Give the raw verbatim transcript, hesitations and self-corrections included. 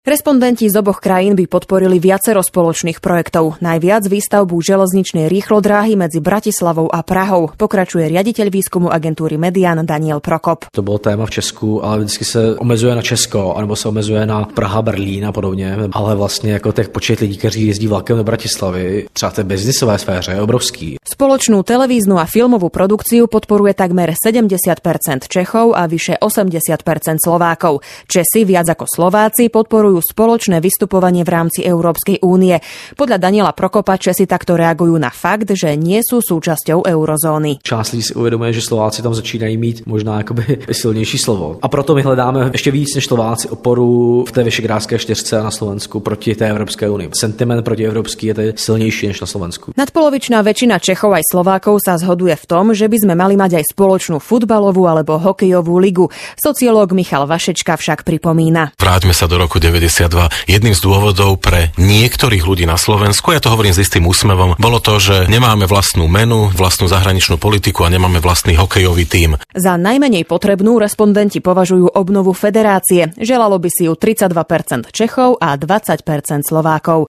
Respondenti z oboch krajín by podporili viacero spoločných projektov. Najviac výstavbu železničnej rýchlodráhy medzi Bratislavou a Prahou. Pokračuje riaditeľ výskumu agentúry Median Daniel Prokop. To bylo téma v Česku, ale vždycky se omezuje na Česko, anebo se omezuje na Praha, Berlín a podobně. Ale vlastně jako těch počet lidí, kteří jezdí vlakem do Bratislavy, třeba té biznisové sféře, je obrovský. Spoločnú televíznu a filmovú produkciu podporuje takmer sedemdesiat percent Čechov a vyše osemdesiat percent Slovákov. Česi viac ako Slováci podporujú spoločné vystupovanie v rámci Európskej únie. Podľa Daniela Prokopa Česi takto reagujú na fakt, že nie sú súčasťou eurozóny. Část lidí si uvědomuje, že Slováci tam začínají mít možná jakoby silnější slovo. A proto my hledáme ještě víc než Slováci oporu v té Vyšegrádské čtyřce a na Slovensku proti té Evropské unii. Sentiment proti evropský je tady silnější než na Slovensku. Nadpolovičná väčšina Čechov aj Slovákov sa zhoduje v tom, že by sme mali mať aj spoločnú futbalovú alebo hokejovú ligu. Sociológ Michal Vašečka však pripomína. Vráťme sa do roku deväťdesiatdva. Jedným z dôvodov pre niektorých ľudí na Slovensku, ja to hovorím s istým úsmevom, bolo to, že nemáme vlastnú menu, vlastnú zahraničnú politiku a nemáme vlastný hokejový tím. Za najmenej potrebnú respondenti považujú obnovu federácie. Želalo by si ju tridsaťdva percent Čechov a dvadsať percent Slovákov.